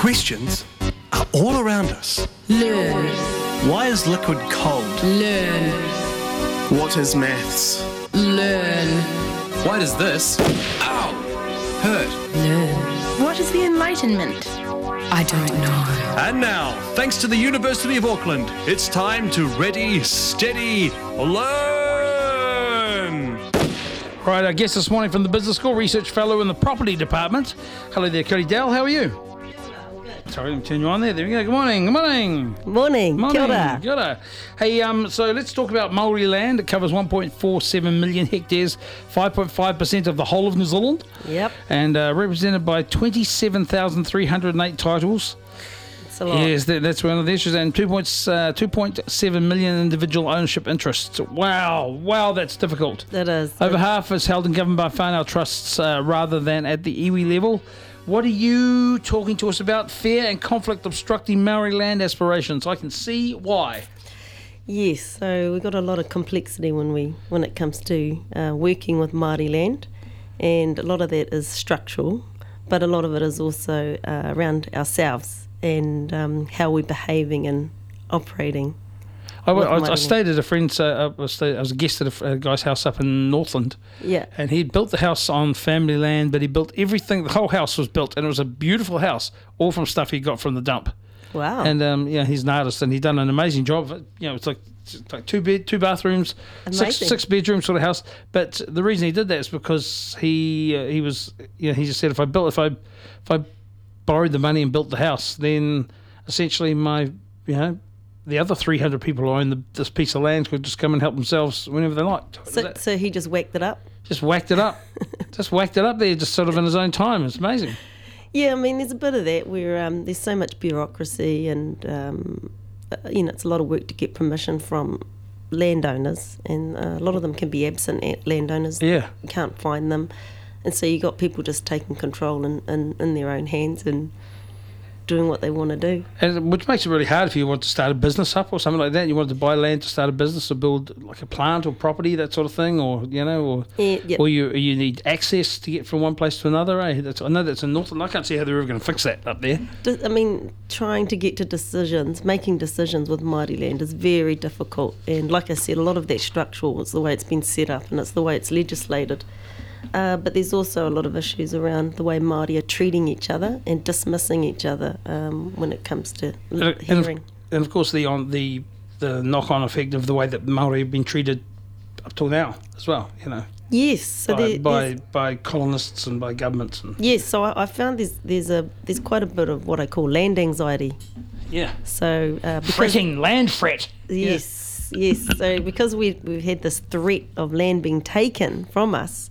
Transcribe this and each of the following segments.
Questions are all around us. Learn. Why is liquid cold? Learn. What is maths? Learn. Why does this, ow, hurt? Learn. What is the Enlightenment? I don't know. And now, thanks to the University of Auckland, it's time to ready, steady, learn! Right, our guest this morning from the Business School, Research Fellow in the Property Department. Hello there, Cody Dell, how are you? Sorry, let me turn you on there. There we go. Good morning. Good morning. Morning. Kia ora. Kia ora. Hey, so let's talk about Māori land. It covers 1.47 million hectares, 5.5% of the whole of New Zealand. Yep. And represented by 27,308 titles. It's a lot. Yes, that's one of the issues. And 2.7 million individual ownership interests. Wow, that's difficult. It is. Over half is held and governed by whānau trusts rather than at the iwi level. What are you talking to us about? Fair and conflict obstructing Maori land aspirations. I can see why. Yes, so we've got a lot of complexity when it comes to working with Māori land, and a lot of that is structural, but a lot of it is also around ourselves and how we're behaving and operating. I stayed at a friend's. I was a guest at a guy's house up in Northland. Yeah. And he'd built the house on family land, but he built everything. The whole house was built, and it was a beautiful house, all from stuff he got from the dump. Wow. And he's an artist, and he'd done an amazing job. It's like two bathrooms, six bedroom sort of house. But the reason he did that is because he just said if I borrowed the money and built the house, then essentially the other 300 people who own this piece of land could just come and help themselves whenever they liked. So he just whacked it up? Just whacked it up. Just whacked it up there, just sort of in his own time. It's amazing. Yeah, I mean, there's a bit of that where there's so much bureaucracy and, it's a lot of work to get permission from landowners, and a lot of them can be absent landowners. Yeah. You can't find them. And so you got people just taking control in their own hands and doing what they want to do. And which makes it really hard if you want to start a business up or something like that. You want to buy land to start a business or build like a plant or property, that sort of thing, or or you need access to get from one place to another. I know that's in Northland. I can't see how they're ever going to fix that up there. I mean, trying to get to decisions, making decisions with Māori land is very difficult. And like I said, a lot of that structural is the way it's been set up and it's the way it's legislated. But there's also a lot of issues around the way Māori are treating each other and dismissing each other when it comes to hearing. And of course, the knock-on effect of the way that Māori have been treated up till now as well. Yes, so by colonists and by governments. Yes, so I found there's quite a bit of what I call land anxiety. Yeah. So fretting, land fret. Yes, yes. So because we've had this threat of land being taken from us.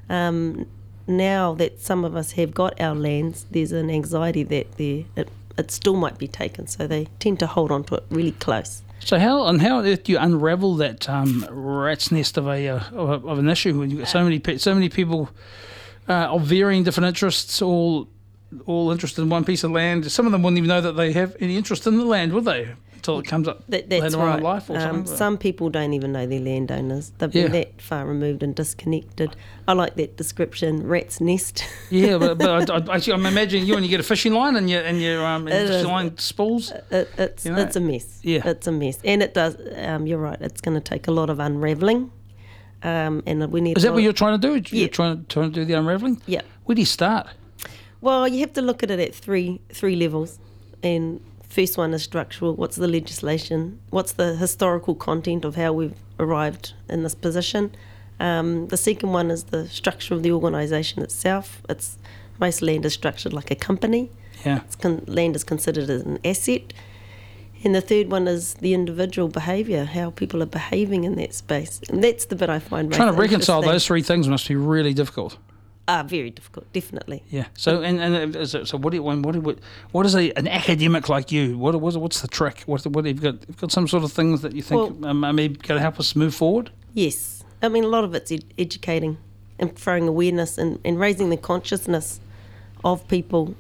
Now that some of us have got our lands, there's an anxiety that it still might be taken, so they tend to hold on to it really close. So how on earth do you unravel that rat's nest of an issue when you've got so many people of varying different interests, all interested in one piece of land? Some of them wouldn't even know that they have any interest in the land, would they? Until it comes up later on in life or something. Some people don't even know they're landowners. They've been that far removed and disconnected. I like that description, rat's nest. Yeah, but I'm imagining you when you get a fishing line and your fishing line spools. It's a mess. Yeah. It's a mess. And it does, you're right, it's going to take a lot of unravelling. And we need. Is that what you're trying to do? Yeah. You're trying to do the unravelling? Yeah. Where do you start? Well, you have to look at it at three levels. And first one is structural. What's the legislation? What's the historical content of how we've arrived in this position? The second one is the structure of the organisation itself. Most land is structured like a company. Yeah. Land is considered as an asset. And the third one is the individual behaviour, how people are behaving in that space. And that's the bit I find most trying to reconcile interesting. those three things must be really difficult. Very difficult, definitely. Yeah. So so what is an academic like you? What's the trick? What have you got? You've got some sort of things that you think are maybe going to help us move forward? Yes. I mean, a lot of it's educating and throwing awareness and raising the consciousness of people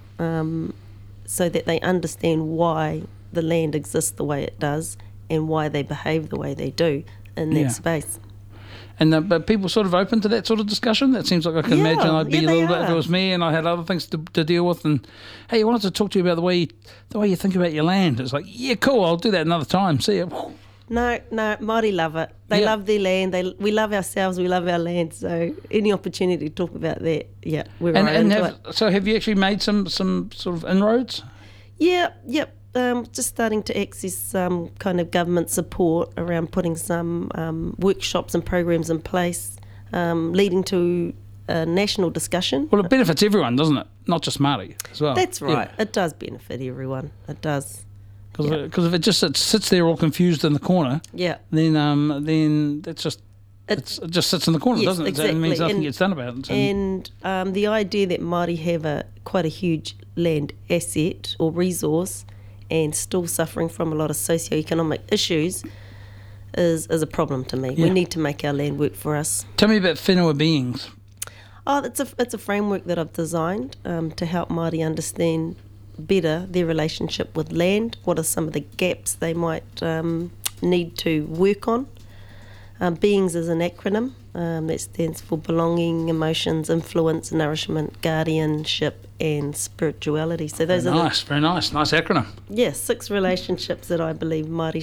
so that they understand why the land exists the way it does and why they behave the way they do in that space. And but people sort of open to that sort of discussion. That seems like I can Yeah, imagine I'd be yeah, a they little bit if it are. was me and I had other things to deal with. And hey, I wanted to talk to you about the way you think about your land. It's like, yeah, cool. I'll do that another time. See ya. No, Māori love it. They Yeah. love their land. We love ourselves. We love our land. So any opportunity to talk about that, yeah, we're right into it. So have you actually made some sort of inroads? Yeah, yep. Just starting to access some kind of government support around putting some workshops and programs in place, leading to a national discussion. Well, it benefits everyone, doesn't it? Not just Māori as well. That's right. It does benefit everyone. It does. Because if it just sits there all confused in the corner, Yeah. then it just sits in the corner, Yes, doesn't it? It exactly. means nothing And- gets done about it. And the idea that Māori have quite a huge land asset or resource and still suffering from a lot of socioeconomic issues is a problem to me. Yeah. We need to make our land work for us. Tell me about whenua beings. Oh, it's a framework that I've designed to help Māori understand better their relationship with land. What are some of the gaps they might need to work on? Beings is an acronym that stands for belonging, emotions, influence, nourishment, guardianship, and spirituality. So those are Nice, very nice acronym. 6 relationships that I believe Māori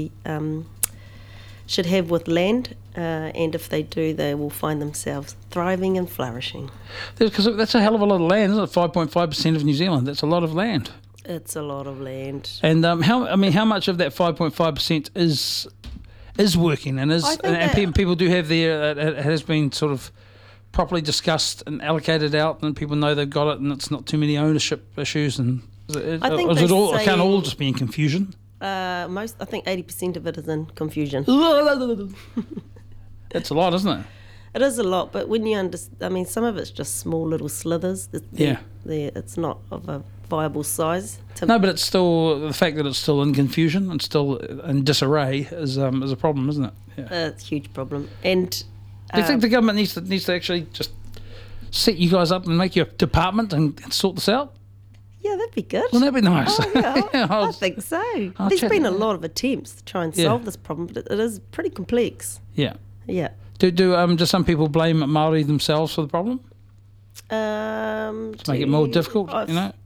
should have with land, and if they do, they will find themselves thriving and flourishing. Because that's a hell of a lot of land, isn't it? 5.5% of New Zealand. That's a lot of land. It's a lot of land. And how much of that 5.5% is working and I think that- people do have it has been sort of properly discussed and allocated out, and people know they've got it, and it's not too many ownership issues. And I think is it they all? It can't say- all just be in confusion. I think 80% of it is in confusion. That's a lot, isn't it? It is a lot, but when you some of it's just small little slithers. Yeah. It's not of a viable size. No, but it's still the fact that it's still in confusion and still in disarray is a problem, isn't it? Yeah. It's a huge problem. And Do you think the government needs to actually just set you guys up and make you a department and sort this out? yeah, that'd be good. Wouldn't that be nice? Oh, yeah, Yeah, I think so. I'll There's check been it a out. lot of attempts to try and Yeah. solve this problem, but it is pretty complex. Yeah. Yeah. Do some people blame Māori themselves for the problem? To Make it more difficult, you know?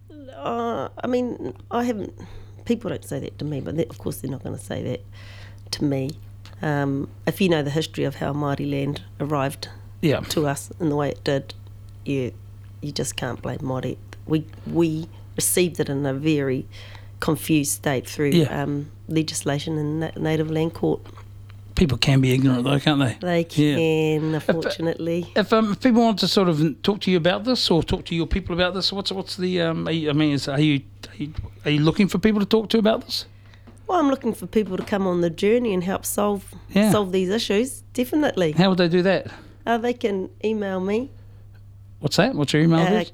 I haven't. People don't say that to me, but of course they're not going to say that to me. If you know the history of how Māori land arrived Yeah. to us in the way it did, you just can't blame Māori. We received it in a very confused state through Yeah. legislation in Native Land Court. People can be ignorant though, can't they? They can, unfortunately. If people want to sort of talk to you about this or talk to your people about this, what's the? Are you looking for people to talk to about this? Well, I'm looking for people to come on the journey and help solve Yeah. these issues. Definitely. How would they do that? They can email me, What's that? What's your email address?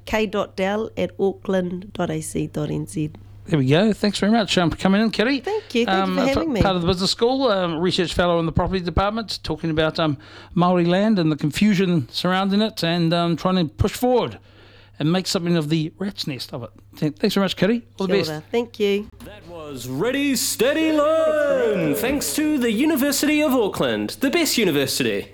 k.dell@auckland.ac.nz. There we go. Thanks very much for coming in, Kitty. Thank you. Thank you for having me. Part of the business school, research fellow in the property department, talking about Māori land and the confusion surrounding it, and trying to push forward and make something of the rat's nest of it. Thanks very much, Kitty. All the Kia best. ora. Thank you. That was Ready, Steady, Learn! Thanks to the University of Auckland, the best university.